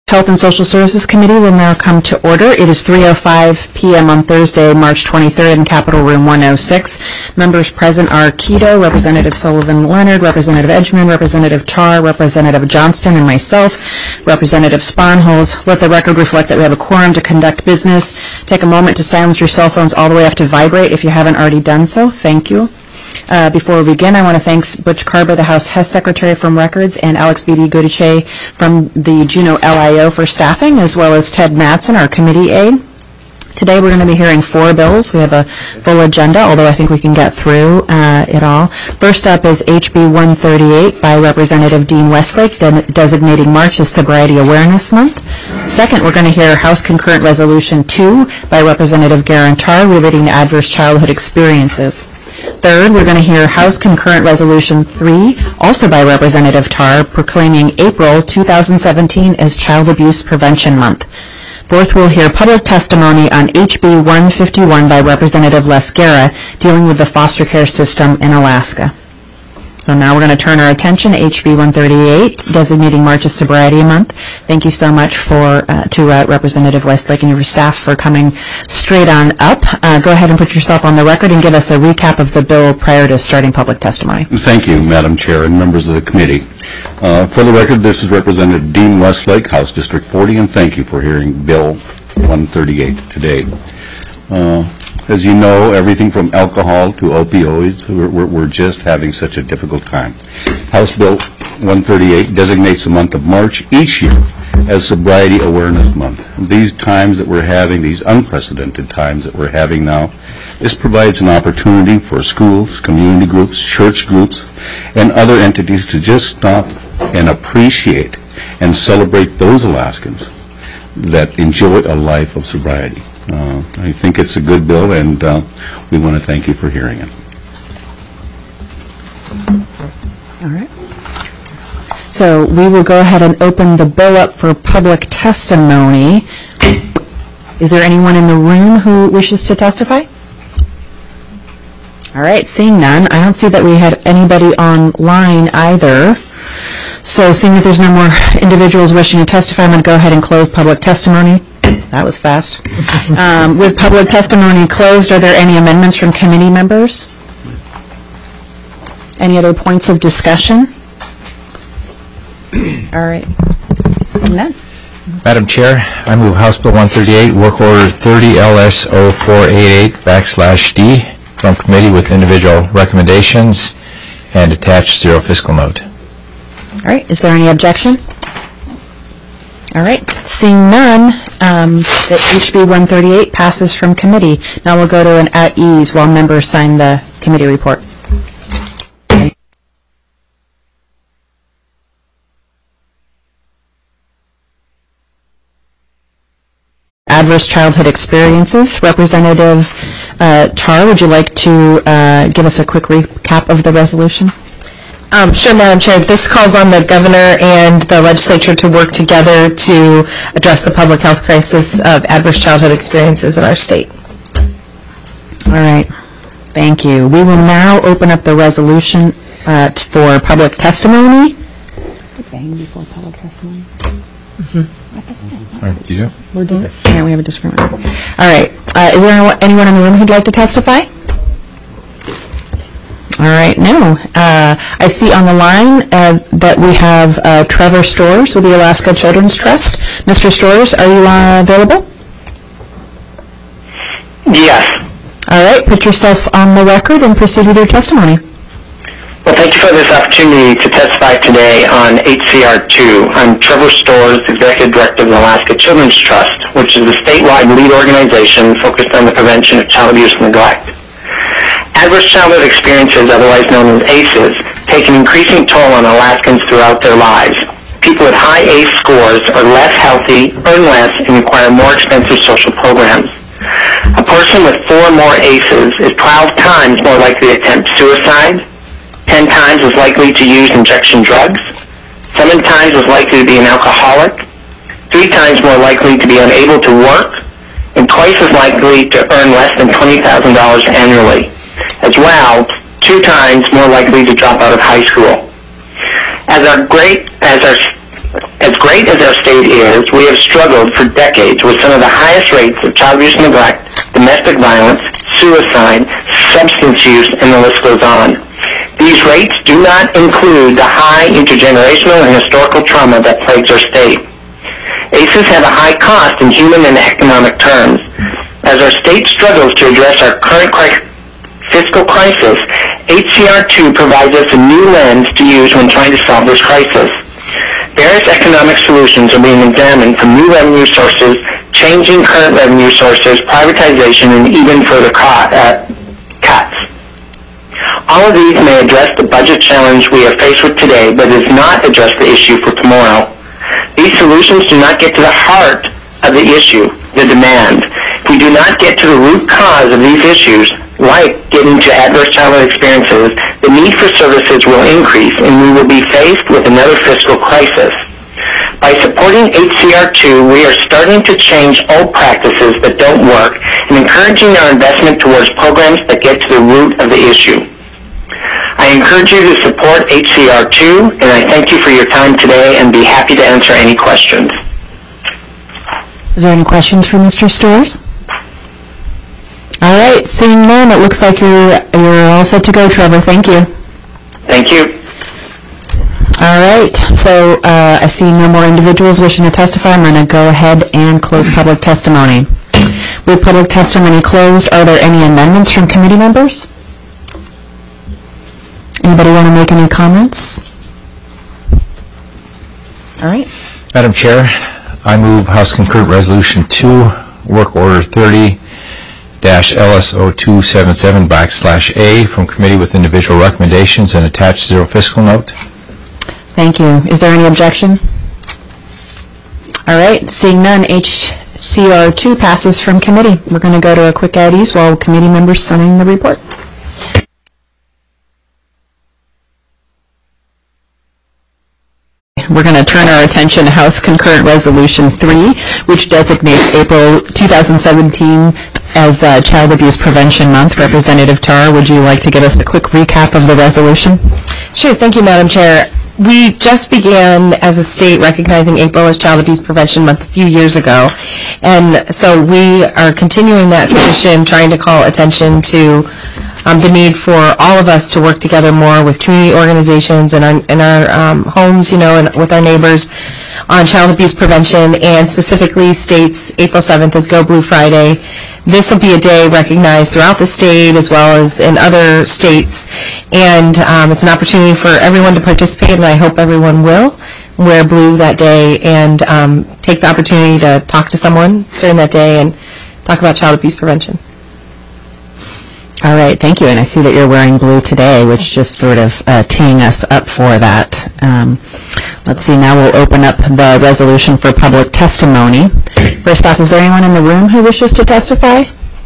Health and Social Services Committee will now come to order. It is 3:05 p.m. on Thursday, March 23rd in Capitol Room 106. Members present are Keto, Representative Sullivan-Leonard, Representative Edgman, Representative Char, Representative Johnston, and myself, Representative Sponholz. Let the record reflect that we have a quorum to conduct business. Take a moment to silence your cell phones all the way up to vibrate if you haven't already done so. Thank you. Before we begin, I want to thank Butch Carber, the House Hess Secretary from Records, and Alex B.B. Goodiche from the Juneau LIO for staffing, as well as Ted Mattson, our committee aide. Today we're going to be hearing 4 bills. We have a full agenda, although I think we can get through it all. First up is HB 138 by Representative Dean Westlake, designating March as Sobriety Awareness Month. Second, we're going to hear House Concurrent Resolution 2 by Representative Garantar relating to adverse childhood experiences. Third, we're going to hear House Concurrent Resolution 3, also by Representative Tar, proclaiming April 2017 as Child Abuse Prevention Month. Fourth, we'll hear public testimony on HB 151 by Representative Les Guerra, dealing with the foster care system in Alaska. So now we're going to turn our attention to HB 138, designating March as Sobriety Month. Thank you so much to Representative Westlake and your staff for coming straight on up. Go ahead and put yourself on the record and give us a recap of the bill prior to starting public testimony. Thank you, Madam Chair and members of the committee. For the record, this is Representative Dean Westlake, House District 40, and thank you for hearing Bill 138 today. As you know, everything from alcohol to opioids, we're just having such a difficult time. House Bill 138 designates the month of March each year as Sobriety Awareness Month. These times that we're having, these unprecedented times that we're having now, this provides an opportunity for schools, community groups, church groups, and other entities to just stop and appreciate and celebrate those Alaskans that enjoy a life of sobriety. I think it's a good bill, and we want to thank you for hearing it. All right. So we will go ahead and open the bill up for public testimony. Is there anyone in the room who wishes to testify? All right, seeing none. I don't see that we had anybody online either. So seeing that there's no more individuals wishing to testify, I'm going to go ahead and close public testimony. That was fast. With public testimony closed, are there any amendments from committee members? Any other points of discussion? All right. Seeing none. Madam Chair, I move House Bill 138, Work Order 30 LS 0488/D from committee with individual recommendations and attached zero fiscal note. All right. Is there any objection? All right. Seeing none, the HB 138 passes from committee. Now we'll go to an at ease while members sign the committee report. Adverse childhood experiences. Representative Tar, would you like to give us a quick recap of the resolution? Sure, Madam Chair. This calls on the governor and the legislature to work together to address the public health crisis of adverse childhood experiences in our state. All right. Thank you. We will now open up the resolution for public testimony. Bang before public testimony. Yeah. Yeah, we have a disagreement. All right. Is there anyone in the room who'd like to testify? All right. No. I see on the line that we have Trevor Storrs with the Alaska Children's Trust. Mr. Storrs, are you available? Yes. All right. Put yourself on the record and proceed with your testimony. Well, thank you for this opportunity to testify today on HCR2. I'm Trevor Storrs, Executive Director of the Alaska Children's Trust, which is a statewide lead organization focused on the prevention of child abuse and neglect. Adverse childhood experiences, otherwise known as ACEs, take an increasing toll on Alaskans throughout their lives. People with high ACE scores are less healthy, earn less, and require more expensive social programs. A person with 4 or more ACEs is 12 times more likely to attempt suicide, 10 times as likely to use injection drugs, 7 times as likely to be an alcoholic, 3 times more likely to be unable to work, and twice as likely to earn less than $20,000 annually. As well, 2 times more likely to drop out of high school. As our As great as our state is, we have struggled for decades with some of the highest rates of child abuse and neglect, domestic violence, suicide, substance use, and the list goes on. These rates do not include the high intergenerational and historical trauma that plagues our state. ACEs have a high cost in human and economic terms. As our state struggles to address our current fiscal crisis, HCR2 provides us a new lens to use when trying to solve this crisis. Various economic solutions are being examined, from new revenue sources, changing current revenue sources, privatization, and even further cuts. All of these may address the budget challenge we are faced with today, but does not address the issue for tomorrow. These solutions do not get to the heart of the issue, the demand. If we do not get to the root cause of these issues, like getting to adverse childhood experiences, the need for services will increase and we will be faced with another fiscal crisis. By supporting HCR2, we are starting to change old practices that don't work and encouraging our investment towards programs that get to the root of the issue. I encourage you to support HCR2, and I thank you for your time today and be happy to answer any questions. Is there any questions for Mr. Storrs? All right, seeing none, it looks like you're all set to go, Trevor. Thank you. Thank you. All right, so I see no more individuals wishing to testify. I'm going to go ahead and close public testimony. With public testimony closed, are there any amendments from committee members? Anybody want to make any comments? All right. Madam Chair, I move House Concurrent Resolution 2, Work Order 30-LSO277/A from committee with individual recommendations and attached zero fiscal note. Thank you. Is there any objection? All right. Seeing none, HCR2 passes from committee. We're going to go to a quick at ease while committee members signing the report. We're going to turn our attention to House Concurrent Resolution 3, which designates April 2017 as Child Abuse Prevention Month. Representative Tarr, would you like to give us a quick recap of the resolution? Sure. Thank you, Madam Chair. We just began as a state recognizing April as Child Abuse Prevention Month a few years ago, and so we are continuing that tradition, trying to call attention to the need for all of us to work together more with community organizations and our homes, and with our neighbors on child abuse prevention, and specifically states April 7th as Go Blue Friday. This will be a day recognized throughout the state as well as in other states, and it's an opportunity for everyone to participate, and I hope everyone will wear blue that day and take the opportunity to talk to someone during that day and talk about child abuse prevention. All right, thank you. And I see that you're wearing blue today, which just sort of teeing us up for that. Let's see, now we'll open up the resolution for public testimony. First off, is there anyone in the room who wishes to testify?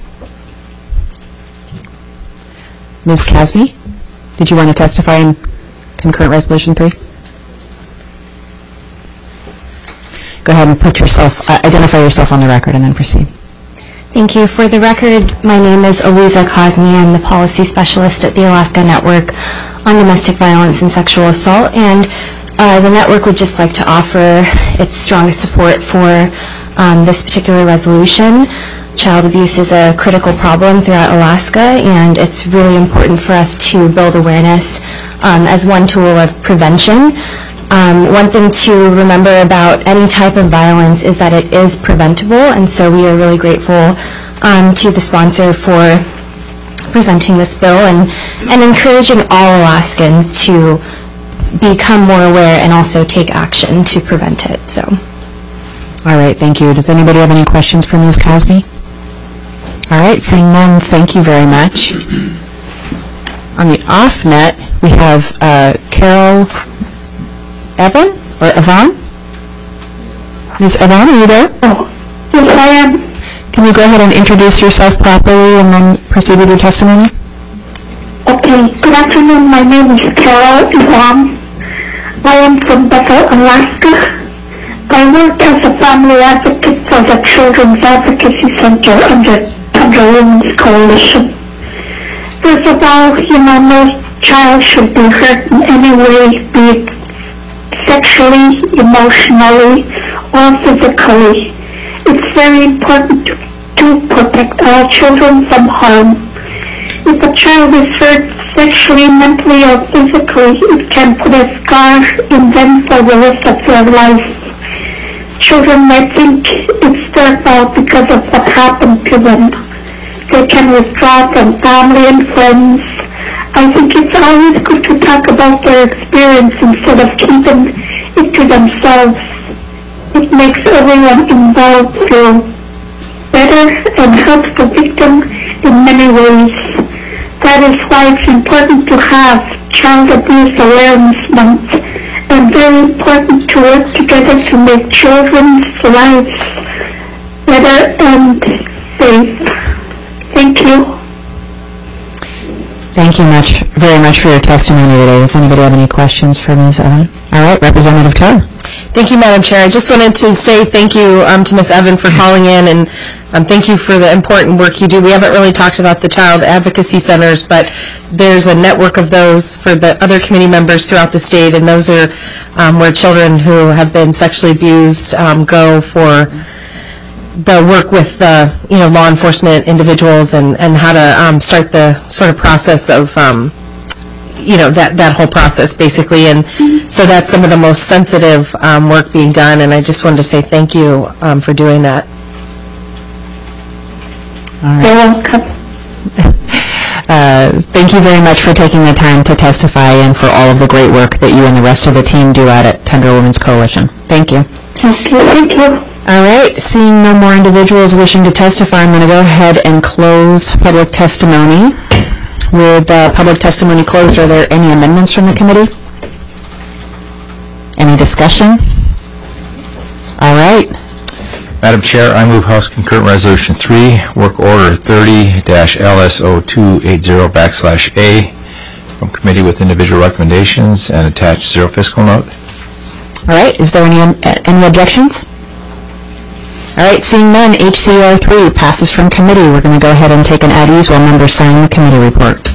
Ms. Casby, did you want to testify in Concurrent Resolution 3? Go ahead and identify yourself on the record and then proceed. Thank you. For the record, my name is Eliza Cosme. I'm the policy specialist at the Alaska Network on Domestic Violence and Sexual Assault, and the network would just like to offer its strongest support for this particular resolution. Child abuse is a critical problem throughout Alaska, and it's really important for us to build awareness as one tool of prevention. One thing to remember about any type of violence is that it is preventable, and so we are really grateful to the sponsor for presenting this bill and encouraging all Alaskans to become more aware and also take action to prevent it. So, all right, thank you. Does anybody have any questions for Ms. Cosby? All right, seeing none, thank you very much. On the off-net, we have Carol Evan or Yvonne? Ms. Yvonne, are you there? Oh, yes, I am. Can you go ahead and introduce yourself properly and then proceed with your testimony? Okay. Good afternoon. My name is Carol Yvonne. I am from Bethel, Alaska. I work as a family advocate for the Children's Advocacy Center under Tundra Women's Coalition. First of all, no child should be hurt in any way, be it sexually, emotionally, or physically. It's very important to protect our children from harm. If a child is hurt sexually, mentally, or physically, it can put a scar in them for the rest of their life. Children may think it's their fault because of what happened to them. They can withdraw from family and friends. I think it's always good to talk about their experience instead of keeping it to themselves. It makes everyone involved feel better and helps the victim in many ways. That is why it's important to have Child Abuse Awareness Month, and very important to work together to make children's lives better and safe. Thank you. Thank you very much for your testimony today. Does anybody have any questions for Ms. Evan? All right, Representative Tower. Thank you, Madam Chair. I just wanted to say thank you to Ms. Evan for calling in, and thank you for the important work you do. We haven't really talked about the child advocacy centers, but there's a network of those for the other committee members throughout the state, and those are where children who have been sexually abused go for the work with law enforcement individuals and how to start the sort of process of that whole process basically, and so that's some of the most sensitive work being done, and I just wanted to say thank you for doing that. All right. You're welcome. Thank you very much for taking the time to testify and for all of the great work that you and the rest of the team do out at Tender Women's Coalition. Thank you. Thank you. All right, seeing no more individuals wishing to testify, I'm going to go ahead and close public testimony. With public testimony closed, are there any amendments from the committee? Any discussion? All right. Madam Chair, I move House Concurrent Resolution 3, Work Order 30-LS0280/A, from committee with individual recommendations and attached zero fiscal note. All right, is there any objections? All right, seeing none, HCR 3 passes from committee. We're going to go ahead and take an at ease while members sign the committee report.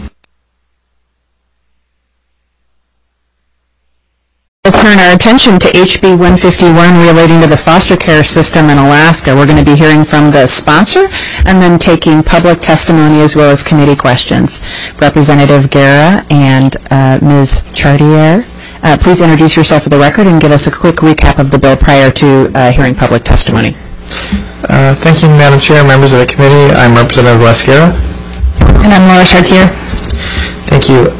We'll turn our attention to HB 151 relating to the foster care system in Alaska. We're going to be hearing from the sponsor and then taking public testimony as well as committee questions. Representative Guerra and Ms. Chartier. Please introduce yourself for the record and give us a quick recap of the bill prior to hearing public testimony. Thank you, Madam Chair, members of the committee. I'm Representative Les Guerra. And I'm Laura Chartier. Thank you.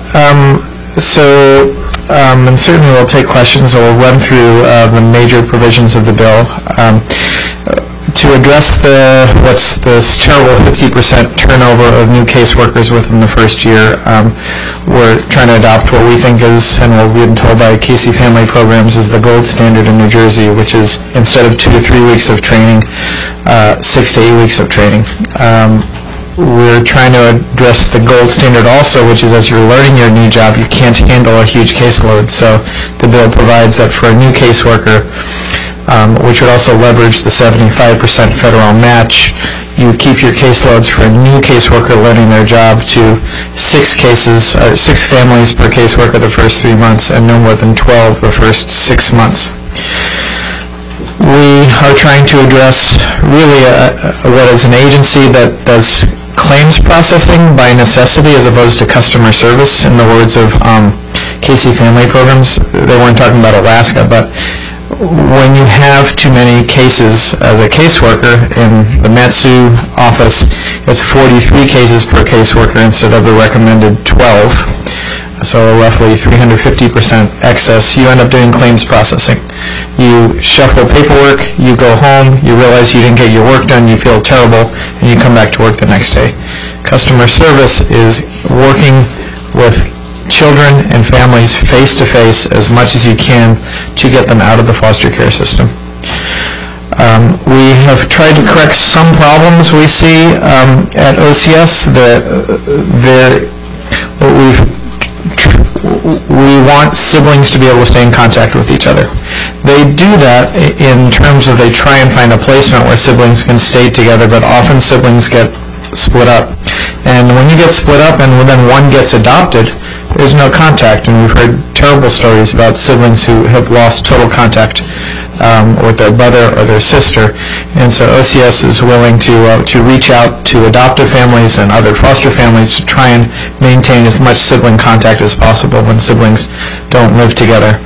And certainly we'll take questions, so we'll run through the major provisions of the bill. To address what's this terrible 50% turnover of new caseworkers within the first year, we're trying to adopt what we think is, and what we've been told by Casey Family Programs, is the gold standard in New Jersey, which is instead of 2 to 3 weeks of training, 6 to 8 weeks of training. We're trying to address the gold standard also, which is as you're learning your new job, you can't handle a huge caseload. So the bill provides that for a new caseworker, which would also leverage the 75% federal match, you keep your caseloads for a new caseworker learning their job to 6 families per caseworker the first 3 months, and no more than 12 the first 6 months. We are trying to address really what is an agency that does claims processing by necessity as opposed to customer service, in the words of Casey Family Programs. They weren't talking about Alaska, but when you have too many cases as a caseworker in the Matsu office, it's 43 cases per caseworker instead of the recommended 12. So roughly 350% excess. You end up doing claims processing. You shuffle paperwork, you go home, you realize you didn't get your work done, you feel terrible, and you come back to work the next day. Customer service is working with children and families face-to-face as much as you can to get them out of the foster care system. We have tried to correct some problems we see at OCS. We want siblings to be able to stay in contact with each other. They do that in terms of they try and find a placement where siblings can stay together, but often siblings get split up. And when you get split up and then one gets adopted, there's no contact. And we've heard terrible stories about siblings who have lost total contact with their brother or their sister. And so OCS is willing to reach out to adoptive families and other foster families to try and maintain as much sibling contact as possible when siblings don't live together.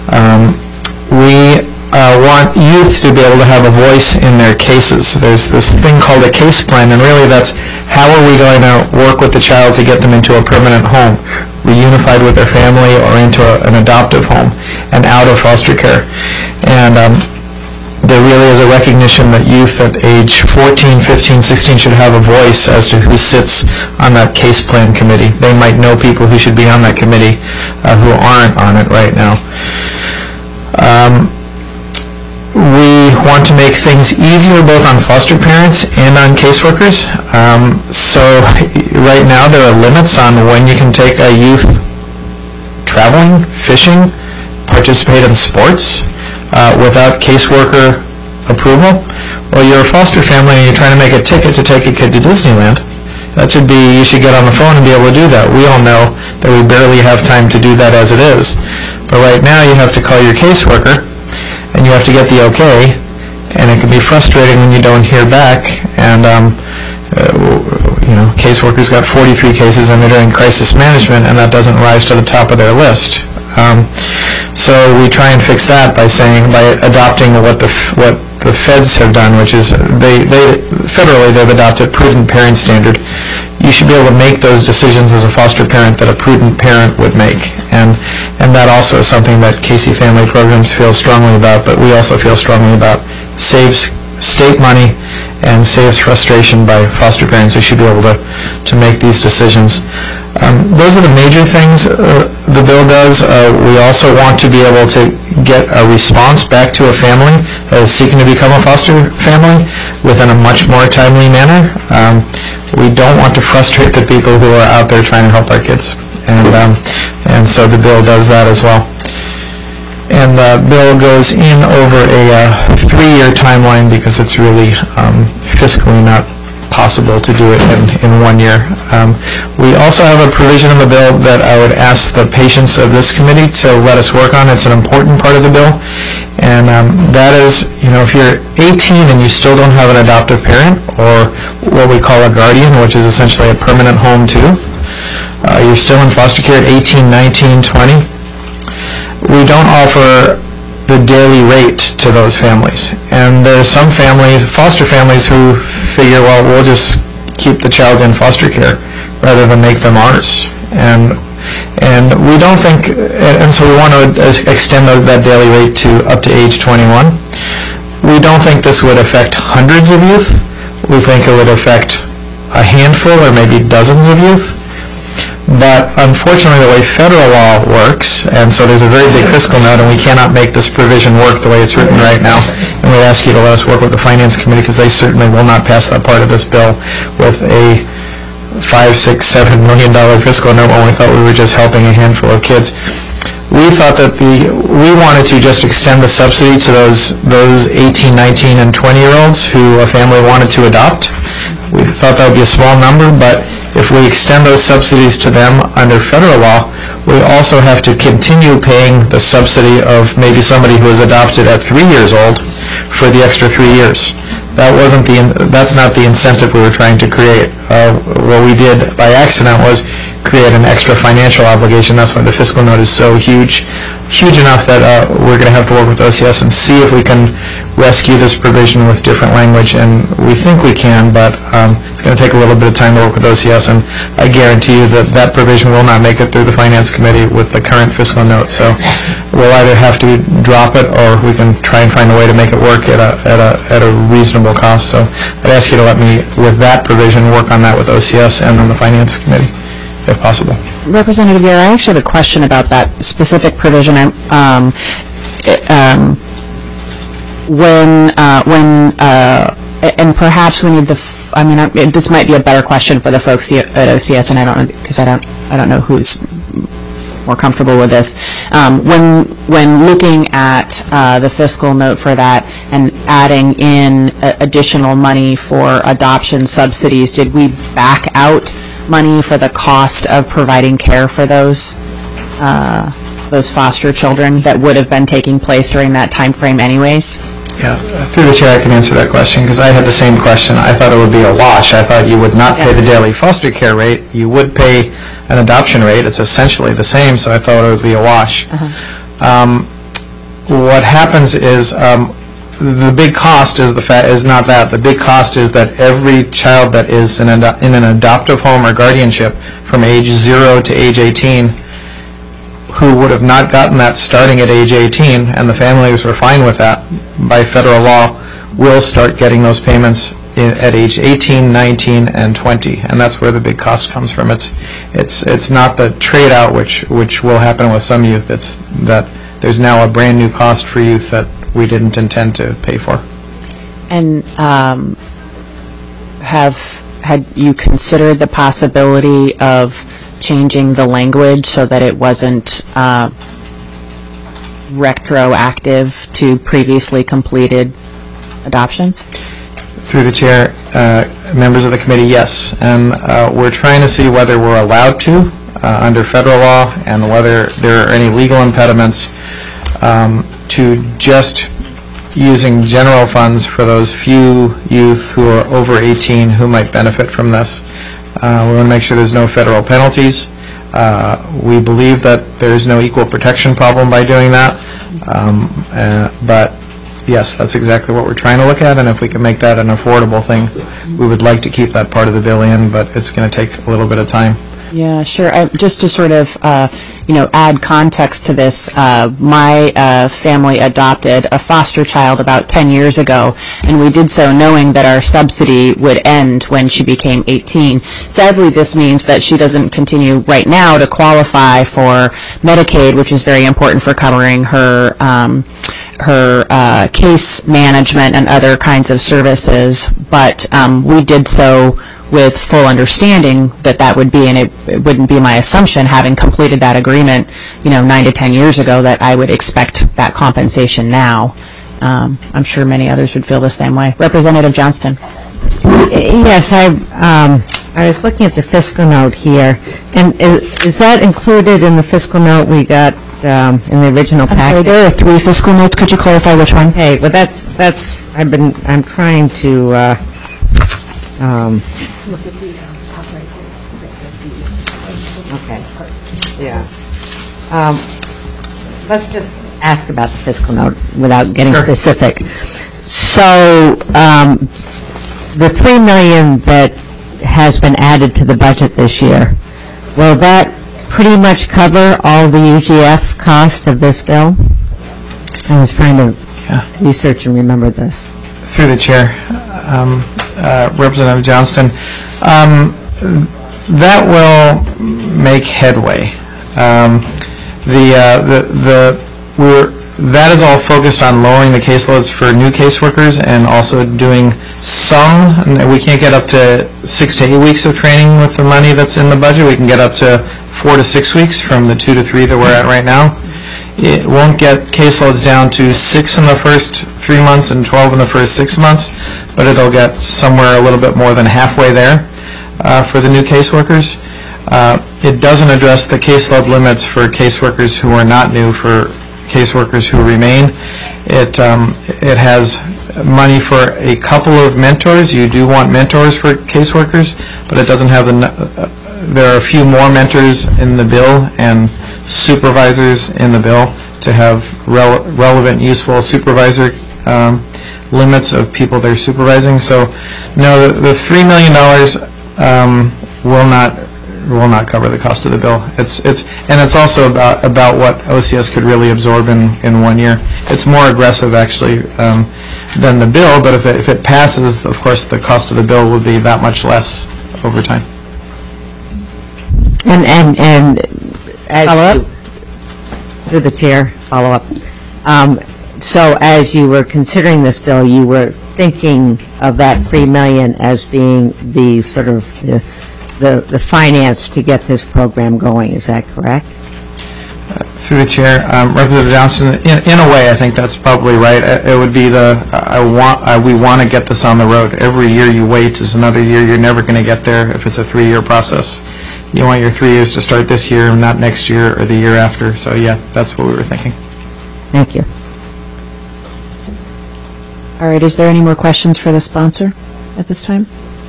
We want youth to be able to have a voice in their cases. There's this thing called a case plan, and really that's how are we going to work with the child to get them into a permanent home, reunified with their family or into an adoptive home and out of foster care. And there really is a recognition that youth at age 14, 15, 16 should have a voice as to who sits on that case plan committee. They might know people who should be on that committee who aren't on it right now. We want to make things easier both on foster parents and on caseworkers. So right now there are limits on when you can take a youth traveling, fishing, participate in sports without caseworker approval. Well, you're a foster family and you're trying to make a ticket to take a kid to Disneyland. You should get on the phone and be able to do that. We all know that we barely have time to do that as it is. But right now you have to call your caseworker and you have to get the okay, and it can be frustrating when you don't hear back. And caseworkers got 43 cases and they're doing crisis management, and that doesn't rise to the top of their list. So we try and fix that by adopting what the feds have done, which is federally they've adopted prudent parent standard. You should be able to make those decisions as a foster parent that a prudent parent would make, and that also is something that Casey Family Programs feel strongly about, but we also feel strongly about. Saves state money and saves frustration by foster parents who should be able to make these decisions. Those are the major things the bill does. We also want to be able to get a response back to a family that is seeking to become a foster family within a much more timely manner. We don't want to frustrate the people who are out there trying to help our kids, and so the bill does that as well. And the bill goes in over a 3-year timeline because it's really fiscally not possible to do it in 1 year. We also have a provision in the bill that I would ask the patience of this committee to let us work on. It's an important part of the bill, and that is, if you're 18 and you still don't have an adoptive parent, or what we call a guardian, which is essentially a permanent home too, you're still in foster care at 18, 19, 20, we don't offer the daily rate to those families. And there are some families, foster families, who figure, well, we'll just keep the child in foster care rather than make them ours. And we don't think, and so we want to extend that daily rate to up to age 21. We don't think this would affect hundreds of youth. We think it would affect a handful or maybe dozens of youth. But unfortunately, the way federal law works, and so there's a very big fiscal note, and we cannot make this provision work the way it's written right now. And we ask you to let us work with the Finance Committee, because they certainly will not pass that part of this bill with a $5, $6, $7 million fiscal note when we thought we were just helping a handful of kids. We thought that we wanted to just extend the subsidy to those 18, 19, and 20-year-olds who a family wanted to adopt. We thought that would be a small number, but if we extend those subsidies to them under federal law, we also have to continue paying the subsidy of maybe somebody who was adopted at 3 years old for the extra 3 years. That's not the incentive we were trying to create. What we did by accident was create an extra financial obligation. That's why the fiscal note is so huge enough that we're going to have to work with OCS and see if we can rescue this provision with different language, and we think we can, but it's going to take a little bit of time to work with OCS, and I guarantee you that provision will not make it through the Finance Committee with the current fiscal note. So we'll either have to drop it, or we can try and find a way to make it work at a reasonable cost. So I'd ask you to let me, with that provision, work on that with OCS and on the Finance Committee, if possible. Representative Guerra, I actually have a question about that specific provision. And perhaps we need this might be a better question for the folks at OCS, and I don't know, because I don't know who's more comfortable with this. When looking at the fiscal note for that and adding in additional money for adoption subsidies, did we back out money for the cost of providing care for those foster children that would have been taking place during that time frame anyways? Yeah, through the chair, I can answer that question because I had the same question. I thought it would be a wash. I thought you would not pay the daily foster care rate. You would pay an adoption rate. It's essentially the same, so I thought it would be a wash. What happens is the big cost is not that. The big cost is that every child that is in an adoptive home or guardianship from age 0 to age 18 who would have not gotten that starting at age 18, and the families were fine with that by federal law, will start getting those payments at age 18, 19, and 20, and that's where the big cost comes from. It's not the trade-out which will happen with some youth. It's that there's now a brand new cost for youth that we didn't intend to pay for. And had you considered the possibility of changing the language so that it wasn't retroactive to previously completed adoptions? Through the chair, members of the committee, yes. And we're trying to see whether we're allowed to under federal law and whether there are any legal impediments to just using general funds for those few youth who are over 18 who might benefit from this. We want to make sure there's no federal penalties. We believe that there's no equal protection problem by doing that. But yes, that's exactly what we're trying to look at, and if we can make that an affordable thing, we would like to keep that part of the bill in, but it's going to take a little bit of time. Yeah, sure. Just to sort of, add context to this, my family adopted a foster child about 10 years ago, and we did so knowing that our subsidy would end when she became 18. Sadly, this means that she doesn't continue right now to qualify for Medicaid, which is very important for covering her case management and other kinds of services, but we did so with full understanding that that would be, and it wouldn't be my assumption, having completed that agreement, 9 to 10 years ago, that I would expect that compensation now. I'm sure many others would feel the same way. Representative Johnston. Yes, I was looking at the fiscal note here, and is that included in the fiscal note we got in the original package? I'm sorry, there are 3 fiscal notes. Could you clarify which one? Okay, well I'm trying to look at the top right here. Okay. Yeah. Let's just ask about the fiscal note without getting specific. So the $3 million that has been added to the budget this year, will that pretty much cover all the UGF cost of this bill? I was trying to research and remember this. Through the chair, Representative Johnston, that will make headway. That is all focused on lowering the caseloads for new caseworkers and also doing some. We can't get up to 6 to 8 weeks of training with the money that's in the budget. We can get up to 4 to 6 weeks from the 2 to 3 that we're at right now. It won't get caseloads down to 6 in the first 3 months and 12 in the first 6 months, but it'll get somewhere a little bit more than halfway there for the new caseworkers. It doesn't address the caseload limits for caseworkers who are not new, for caseworkers who remain. It has money for a couple of mentors. You do want mentors for caseworkers, but it doesn't have there are a few more mentors in the bill and supervisors in the bill to have relevant, useful supervisor limits of people they're supervising. So, no, the $3 million will not cover the cost of the bill. It's also about what OCS could really absorb in 1 year. It's more aggressive actually than the bill, but if it passes, of course, the cost of the bill will be that much less over time. And follow-up? Through the chair, follow-up. So as you were considering this bill, you were thinking of that $3 million as being the sort of the finance to get this program going. Is that correct? Through the chair, Representative Johnston, in a way, I think that's probably right. It would be we want to get this on the road. Every year you wait is another year. You're never going to get there if it's a 3-year process. You want your 3 years to start this year, not next year or the year after. So yeah, that's what we were thinking. Thank you. All right, is there any more questions for the sponsor at this time?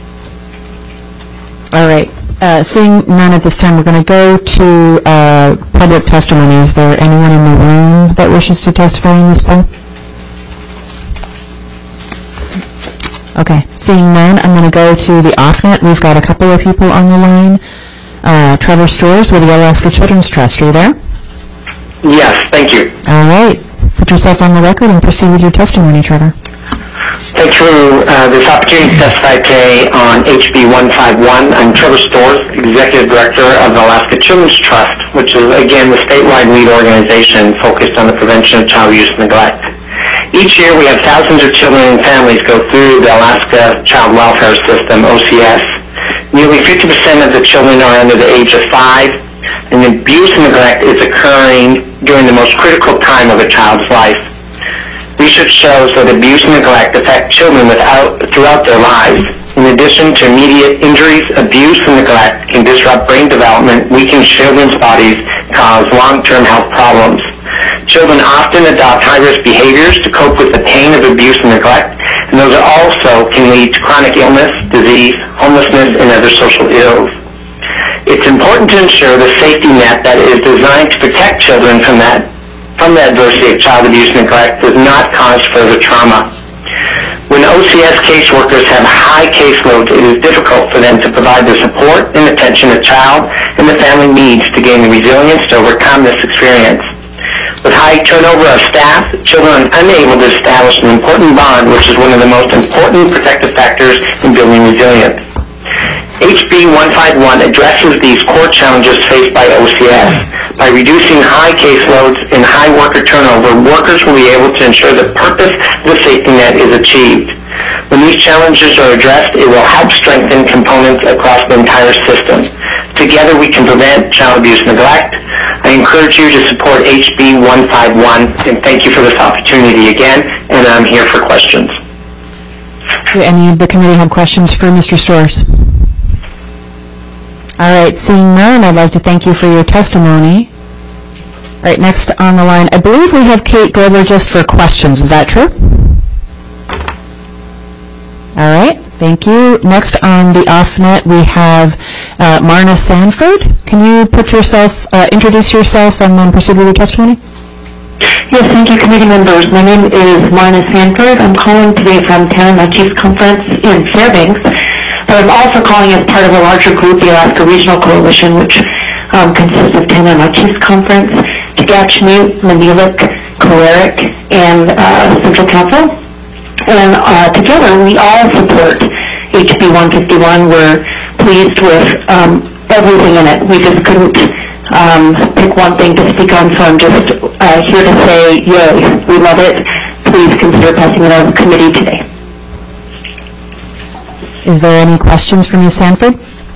All right, seeing none at this time, we're going to go to public testimony. Is there anyone in the room that wishes to testify in this bill? Okay, seeing none, I'm going to go to the off-net. We've got a couple of people on the line. Trevor Stores with the Alaska Children's Trust. Are you there? Yes, thank you. All right, put yourself on the record and proceed with your testimony, Trevor. Thanks for this opportunity to testify today on HB 151. I'm Trevor Stores, Executive Director of the Alaska Children's Trust, which is, again, the statewide lead organization focused on the prevention of child abuse and neglect. Each year, we have thousands of children and families go through the Alaska Child Welfare System, OCS. Nearly 50% of the children are under the age of 5, and abuse and neglect is occurring during the most critical time of a child's life. Research shows that abuse and neglect affect children throughout their lives. In addition to immediate injuries, abuse and neglect can disrupt brain development, weaken children's bodies, cause long-term health problems. Children often adopt high-risk behaviors to cope with the pain of abuse and neglect, and those also can lead to chronic illness, disease, homelessness, and other social ills. It's important to ensure the safety net that is designed to protect children from the adversity of child abuse and neglect does not cause further trauma. When OCS caseworkers have high caseloads, it is difficult for them to provide the support and attention a child and the family needs to gain the resilience to overcome this experience. With high turnover of staff, children are unable to establish an important bond, which is one of the most important protective factors in building resilience. HB 151 addresses these core challenges faced by OCS. By reducing high caseloads and high worker turnover, workers will be able to ensure the purpose of the safety net is achieved. When these challenges are addressed, it will help strengthen components across the entire system. Together we can prevent child abuse and neglect. I encourage you to support HB 151, and thank you for this opportunity again, and I'm here for questions. Do any of the committee have questions for Mr. Stores? All right, seeing none, I'd like to thank you for your testimony. All right, next on the line, I believe we have Kate Glover just for questions. Is that true? All right, thank you. Next on the off-net, we have Marna Sanford. Can you introduce yourself and then proceed with your testimony? Yes, thank you, committee members. My name is Marna Sanford. I'm calling today from Tanana Chiefs Conference in Fairbanks. But I'm also calling as part of a larger group, the Alaska Regional Coalition, which consists of Tanana Chiefs Conference, Tigachmute, Manilik, Coeric, and Central Council. And together, we all support HB 151. We're pleased with everything in it. We just couldn't pick one thing to speak on, so I'm just here to say, yay, we love it. Please consider passing it on to the committee today. Is there any questions for Ms. Sanford?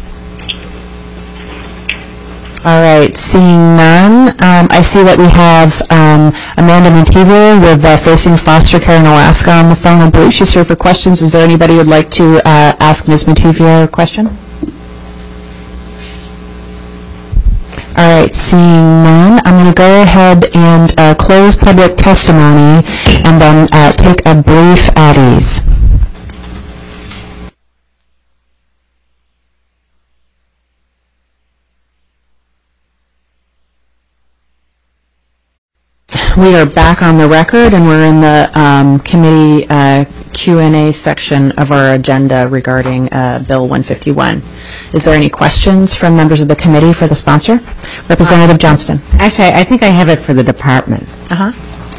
All right, seeing none, I see that we have Amanda Monteviore with Facing Foster Care in Alaska on the phone. I believe she's here for questions. Is there anybody who would like to ask Ms. Monteviore a question? All right, seeing none, I'm going to go ahead and close public testimony and then take a brief at ease. We are back on the record, and we're in the committee Q&A section of our agenda regarding Bill 151. Is there any questions from members of the committee for the sponsor? Representative Johnston. Actually, I think I have it for the department. Uh-huh.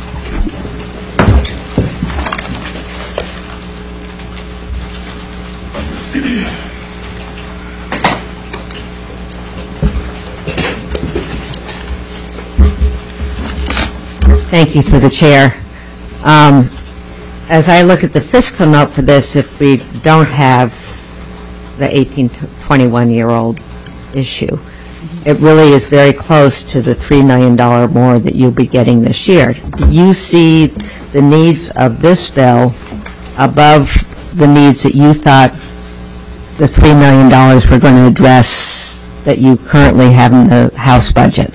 Thank you, through the chair. As I look at the fiscal note for this, if we don't have the 18 to 21-year-old issue, it really is very close to the $3 million more that you'll be getting this year. Do you see the needs of this bill above the needs that you thought the $3 million were going to address that you currently have in the House budget?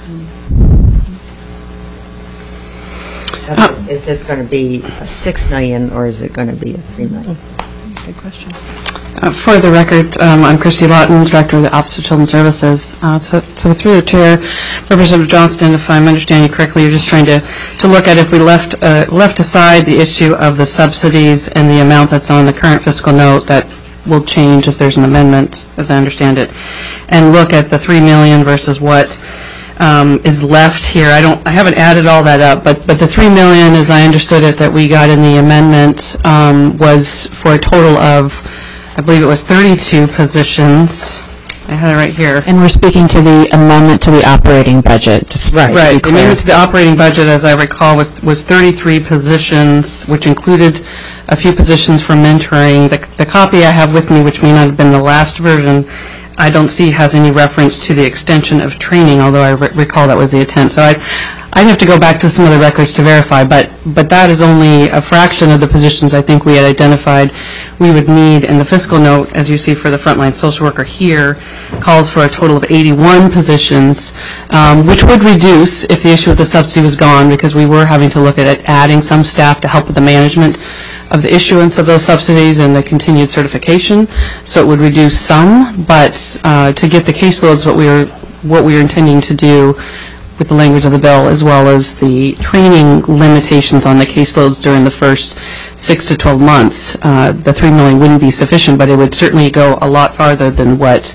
Is this going to be a $6 million or is it going to be a $3 million? Good question. For the record, I'm Christy Lawton, Director of the Office of Children's Services. So through the Chair, Representative Johnston, if I'm understanding you correctly, you're just trying to look at if we left aside the issue of the subsidies and the amount that's on the current fiscal note that will change if there's an amendment, as I understand it, and look at the $3 million versus what is left here. I haven't added all that up, but the $3 million, as I understood it, that we got in the amendment was for a total of, I believe it was 32 positions. I had it right here. And we're speaking to the amendment to the operating budget. Right. The amendment to the operating budget, as I recall, was 33 positions, which included a few positions for mentoring. The copy I have with me, which may not have been the last version, I don't see has any reference to the extension of training, although I recall that was the intent. So I'd have to go back to some of the records to verify, but that is only a fraction of the positions I think we had identified we would need. And the fiscal note, as you see for the frontline social worker here, calls for a total of 81 positions, which would reduce if the issue with the subsidy was gone, because we were having to look at it, adding some staff to help with the management of the issuance of those subsidies and the continued certification. So it would reduce some, but to get the caseloads, what we are intending to do with the language of the bill, as well as the training limitations on the caseloads during the first 6 to 12 months, the $3 million wouldn't be sufficient, but it would certainly go a lot farther than what,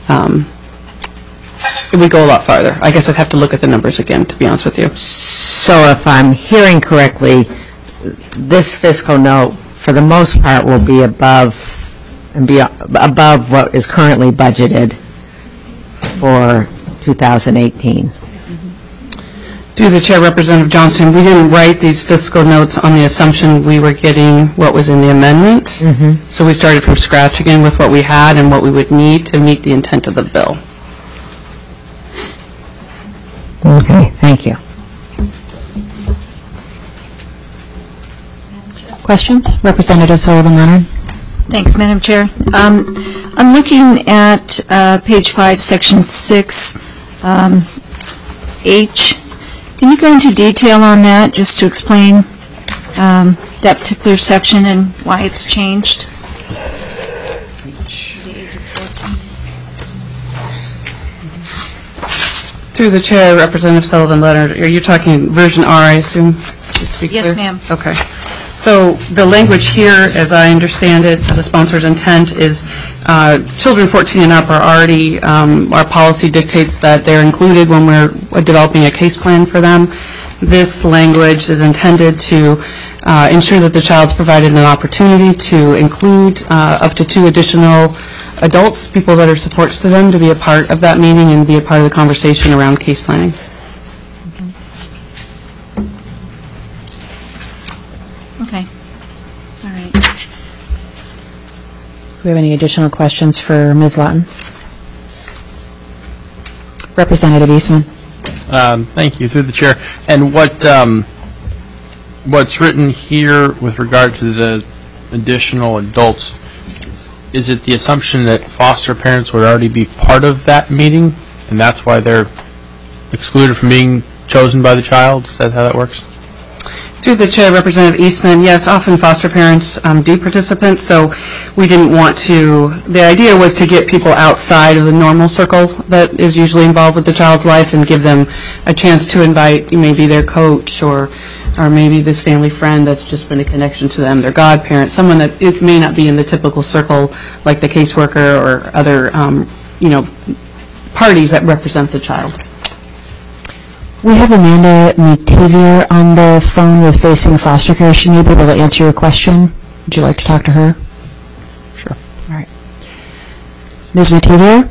it would go a lot farther. I guess I'd have to look at the numbers again, to be honest with you. So if I'm hearing correctly, this fiscal note, for the most part, will be above what is currently budgeted for 2018. Through the Chair, Representative Johnston, we didn't write these fiscal notes on the assumption we were getting what was in the amendment. So we started from scratch again with what we had and what we would need to meet the intent of the bill. Okay, thank you. Questions? Representative Sullivan-Leonard. Thanks, Madam Chair. I'm looking at page 5, section 6, H. Can you go into detail on that, just to explain that particular section and why it's changed? Through the Chair, Representative Sullivan-Leonard, are you talking version R, I assume? Yes, ma'am. Okay. So the language here, as I understand it, the sponsor's intent is children 14 and up are already, our policy dictates that they're included when we're developing a case plan for them. This language is intended to ensure that the child's provided an opportunity to include up to 2 additional adults, people that are supports to them, to be a part of that meeting and be a part of the conversation around case planning. Okay. All right. Do we have any additional questions for Ms. Lawton? Representative Eastman. Thank you, through the Chair. And what's written here with regard to the additional adults, is it the assumption that foster parents would already be part of that meeting, and that's why they're excluded from being chosen by the child? Is that how that works? Through the Chair, Representative Eastman, yes, often foster parents do participate, so we didn't want to, the idea was to get people outside of the normal circle that is usually involved with the child's life and give them a chance to invite maybe their coach or maybe this family friend that's just been a connection to them, their godparent, someone that it may not be in the typical circle like the caseworker or other, parties that represent the child. We have Amanda Mativier on the phone with Facing Foster Care. She may be able to answer your question. Would you like to talk to her? Sure. All right. Ms. Mativier?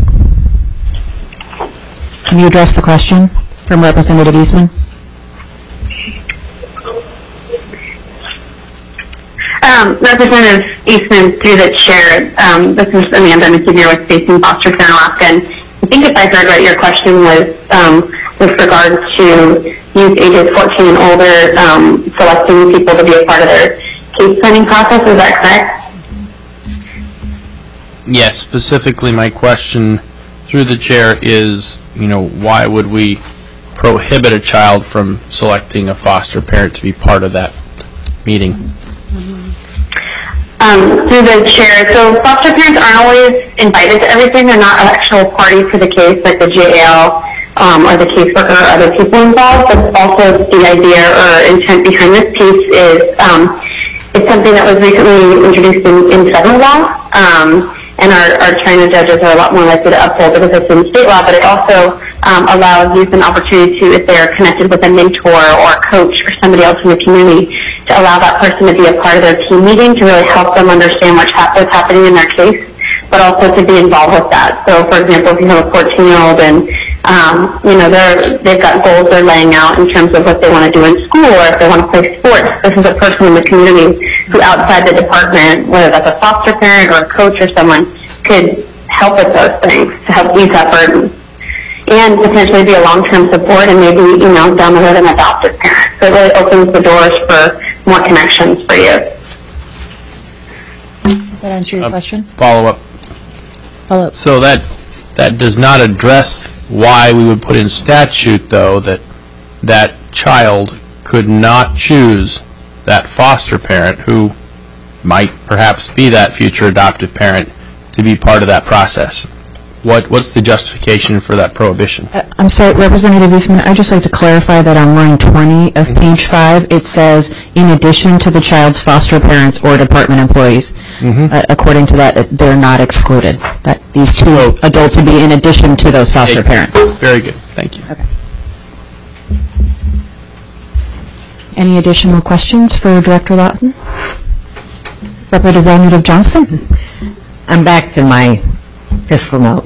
Can you address the question from Representative Eastman? Representative Eastman, through the Chair, this is Amanda Mativier with Facing Foster Care in Alaska. I think if I heard right, your question was with regard to youth ages 14 and older selecting people to be a part of their case planning process. Is that correct? Yes, specifically my question through the chair is, why would we prohibit a child from selecting a foster parent to be part of that meeting? Through the chair, so foster parents aren't always invited to everything. They're not an actual party to the case, like the JAL or the caseworker or other people involved. But also the idea or intent behind this piece is it's something that was recently introduced in federal law, and our China judges are a lot more likely to uphold it because it's in state law. But it also allows youth an opportunity to, if they are connected with a mentor or a coach or somebody else in the community, to allow that person to be a part of their team meeting to really help them understand what's happening in their case, but also to be involved with that. So, for example, if you have a 14-year-old and they've got goals they're laying out in terms of what they want to do in school or if they want to play sports, this is a person in the community who outside the department, whether that's a foster parent or a coach or someone, could help with those things to help ease that burden. And potentially be a long-term support and maybe, down the road an adoptive parent. So it really opens the doors for more connections for you. Does that answer your question? Follow-up. So that does not address why we would put in statute, though, that child could not choose that foster parent who might perhaps be that future adoptive parent to be part of that process. What's the justification for that prohibition? I'm sorry, Representative Eastman, I'd just like to clarify that on line 20 of page 5, it says, in addition to the child's foster parents or department employees. According to that, they're not excluded. That these two adults would be in addition to those foster parents. Very good. Thank you. Okay. Any additional questions for Director Lawton? Representative Johnston? I'm back to my fiscal note.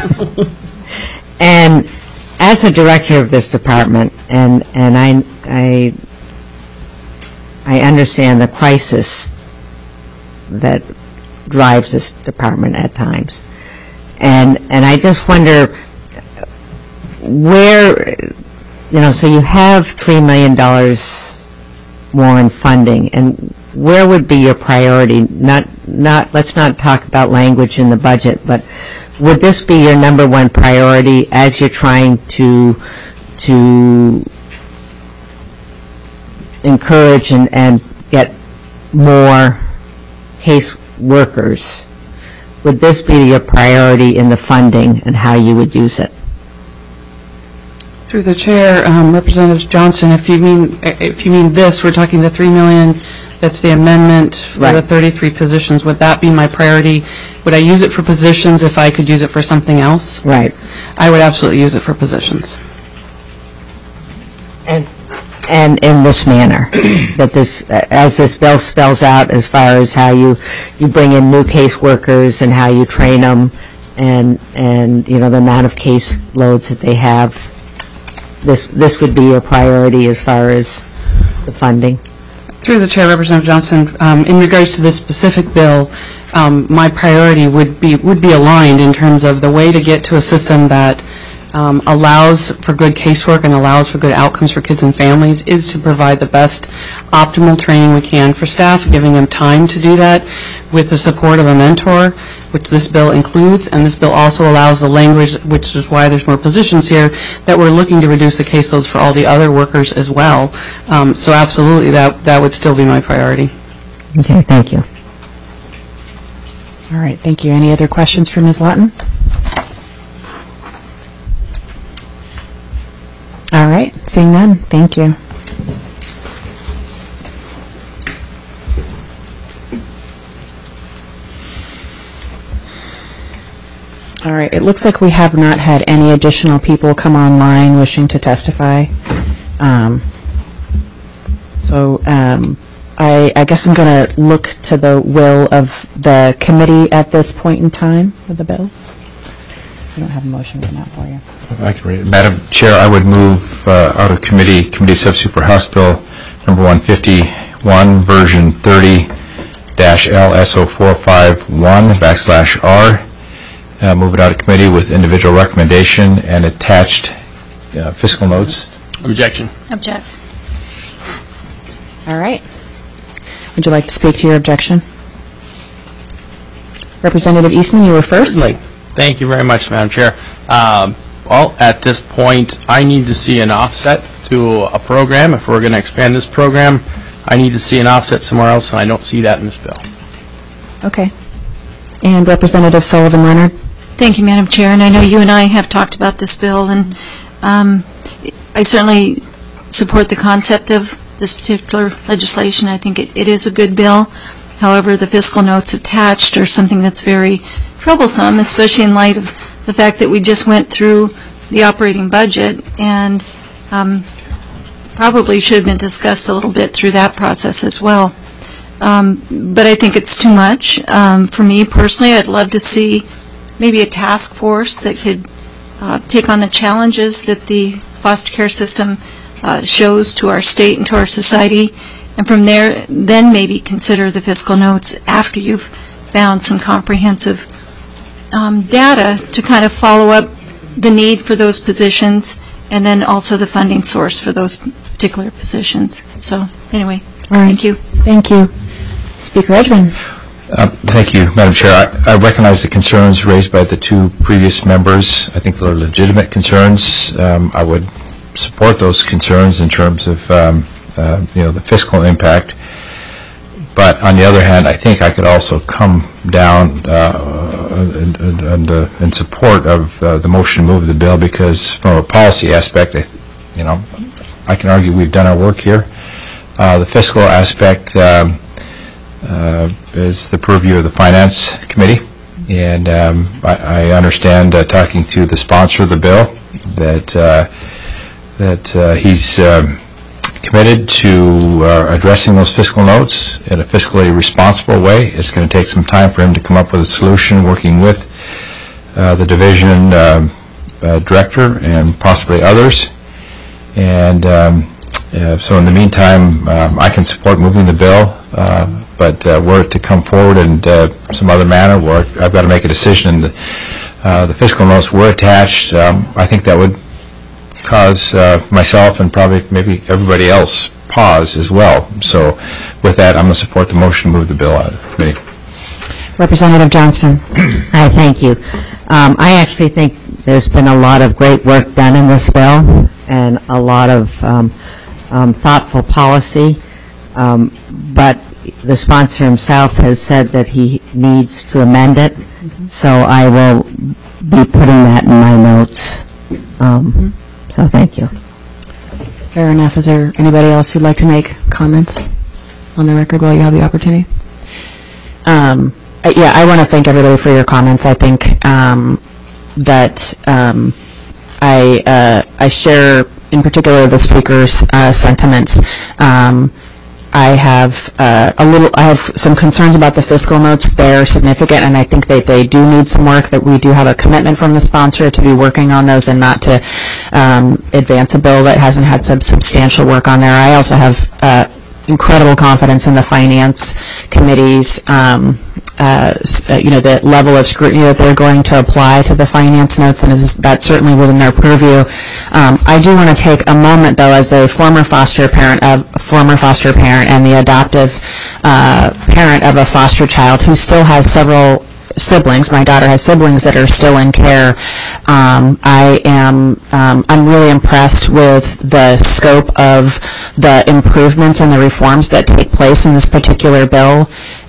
And as a director of this department, and I understand the crisis that drives this department at times. And I just wonder where, so you have $3 million more in funding, and where would be your priority? Let's not talk about language in the budget, but would this be your number one priority as you're trying to encourage and get more case workers? Would this be your priority in the funding and how you would use it? Through the chair, Representative Johnson, if you mean this, we're talking the $3 million. That's the amendment for the 33 positions. Would that be my priority? Would I use it for positions if I could use it for something else? Right. I would absolutely use it for positions. And in this manner, that as this bill spells out, as far as how you bring in new case workers and how you train them, and the amount of case loads that they have, this would be your priority as far as the funding. Through the chair, Representative Johnson, in regards to this specific bill, my priority would be aligned in terms of the way to get to a system that allows for good casework and allows for good outcomes for kids and families is to provide the best optimal training we can for staff, giving them time to do that with the support of a mentor, which this bill includes, and this bill also allows the language, which is why there's more positions here, that we're looking to reduce the caseloads for all the other workers as well. So absolutely, that would still be my priority. Okay, thank you. All right, thank you. Any other questions for Ms. Lawton? All right, seeing none, thank you. All right, it looks like we have not had any additional people come online wishing to testify. I guess I'm going to look to the will of the committee at this point in time for the bill. I don't have a motion for that for you. I can read it. Madam Chair, I would move out of committee substitute for House Bill number 151, version 30-LS0451/R, move it out of committee with individual recommendation and attached fiscal notes. Objection. Object. All right. Would you like to speak to your objection? Representative Eastman, you were first. Thank you very much, Madam Chair. Well, at this point, I need to see an offset to a program. If we're going to expand this program, I need to see an offset somewhere else, and I don't see that in this bill. Okay. And Representative Sullivan Leonard? Thank you, Madam Chair. And I know you and I have talked about this bill, and I certainly support the concept of this particular legislation. I think it is a good bill. However, the fiscal notes attached are something that's very troublesome, especially in light of the fact that we just went through the operating budget and probably should have been discussed a little bit through that process as well. But I think it's too much. For me personally, I'd love to see maybe a task force that could take on the challenges that the foster care system shows to our state and to our society, and from there then maybe consider the fiscal notes after you've found some comprehensive data to kind of follow up the need for those positions and then also the funding source for those particular positions. So anyway, thank you. Thank you. Speaker Edgman. Thank you, Madam Chair. I recognize the concerns raised by the two previous members. I think they're legitimate concerns. I would support those concerns in terms of the fiscal impact. But on the other hand, I think I could also come down in support of the motion to move the bill, because from a policy aspect, I can argue we've done our work here. The fiscal aspect is the purview of the Finance Committee, and I understand, talking to the sponsor of the bill, that he's committed to addressing those fiscal notes in a fiscally responsible way. It's going to take some time for him to come up with a solution, working with the division director and possibly others. And so in the meantime, I can support moving the bill, but were it to come forward in some other manner where I've got to make a decision and the fiscal notes were attached, I think that would cause myself and probably maybe everybody else pause as well. So with that, I'm going to support the motion to move the bill out of the committee. Representative Johnston. Hi, thank you. I actually think there's been a lot of great work done in this bill and a lot of thoughtful policy, but the sponsor himself has said that he needs to amend it, so I will be putting that in my notes. So thank you. Fair enough. Is there anybody else who'd like to make comments on the record while you have the opportunity? Yeah, I want to thank everybody for your comments. I think that I share, in particular, the speaker's sentiments. I have some concerns about the fiscal notes. They're significant, and I think that they do need some work, that we do have a commitment from the sponsor to be working on those and not to advance a bill that hasn't had some substantial work on there. I also have incredible confidence in the Finance Committee's the level of scrutiny that they're going to apply to the finance notes, and that's certainly within their purview. I do want to take a moment, though, as a former foster parent and the adoptive parent of a foster child who still has several siblings. My daughter has siblings that are still in care. I'm really impressed with the scope of the improvements and the reforms that take place in this particular bill.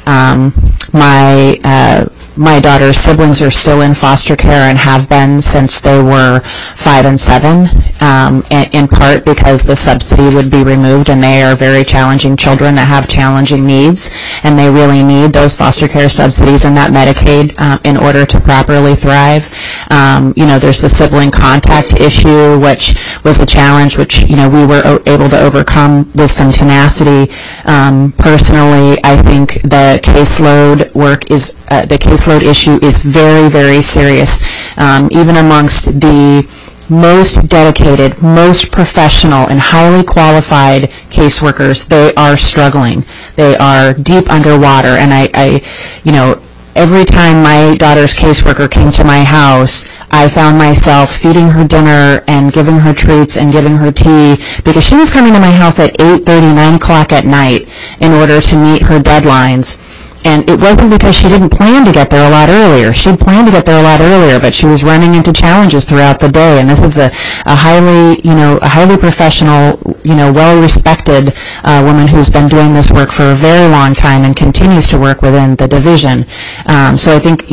My daughter's siblings are still in foster care and have been since they were 5 and 7, in part because the subsidy would be removed, and they are very challenging children that have challenging needs, and they really need those foster care subsidies and that Medicaid in order to properly thrive. There's the sibling contact issue, which was a challenge which we were able to overcome with some tenacity. Personally, I think the caseload issue is very, very serious. Even amongst the most dedicated, most professional, and highly qualified caseworkers, they are struggling. They are deep underwater, and every time my daughter's caseworker came to my house, I found myself feeding her dinner and giving her treats and giving her tea, because she was coming to my house at 8:30, 9 o'clock at night in order to meet her deadlines. And it wasn't because she didn't plan to get there a lot earlier. She'd planned to get there a lot earlier, but she was running into challenges throughout the day. And this is a highly professional, well-respected woman who's been doing this work for a very long time and continues to work within the division. So I think,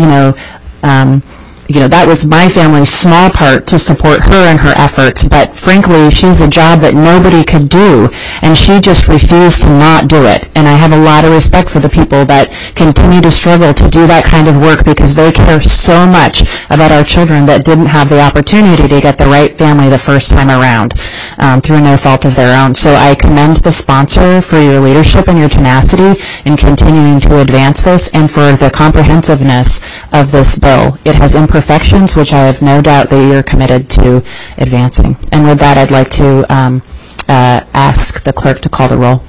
that was my family's small part to support her and her efforts, but frankly, she's a job that nobody could do, and she just refused to not do it. And I have a lot of respect for the people that continue to struggle to do that kind of work, because they care so much about our children that didn't have the opportunity to get the right family the first time around, through no fault of their own. So I commend the sponsor for your leadership and your tenacity in continuing to advance this, and for the comprehensiveness of this bill. It has imperfections, which I have no doubt that you're committed to advancing. And with that, I'd like to ask the clerk to call the roll.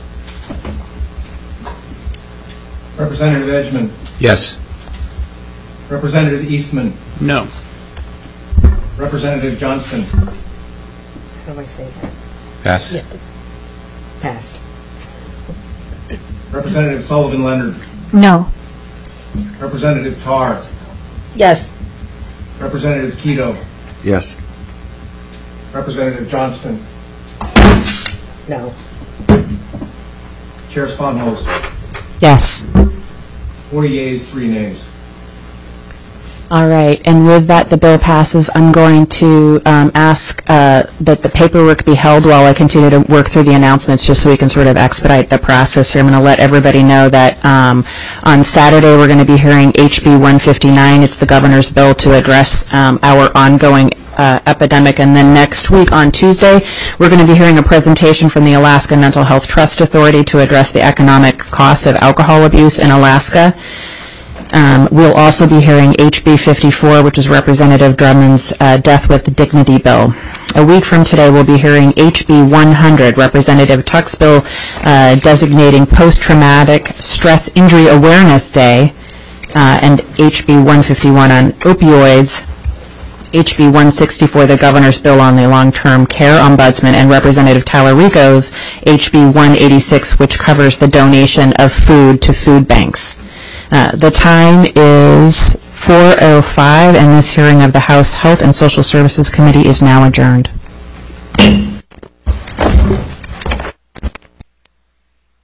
Representative Edgman. Yes. Representative Eastman. No. Representative Johnston. How do I say that? Pass. Pass. Representative Sullivan Leonard. No. Representative Tarr. Yes. Representative Keto. Yes. Representative Johnston. No. Chair Sponholz. Yes. 40 yeas, 3 nays. All right, and with that, the bill passes. I'm going to ask that the paperwork be held while I continue to work through the announcements, just so we can sort of expedite the process here. I'm going to let everybody know that on Saturday we're going to be hearing HB 159. It's the governor's bill to address our ongoing epidemic. And then next week on Tuesday, we're going to be hearing a presentation from the Alaska Mental Health Trust Authority to address the economic cost of alcohol abuse in Alaska. We'll also be hearing HB 54, which is Representative Drummond's Death with Dignity bill. A week from today, we'll be hearing HB 100, Representative Tuck's bill designating Post-Traumatic Stress Injury Awareness Day, and HB 151 on opioids, HB 164, the governor's bill on the long-term care ombudsman, and Representative Talarico's HB 186, which covers the donation of food to food banks. The time is 4:05, and this hearing of the House Health and Social Services Committee is now adjourned.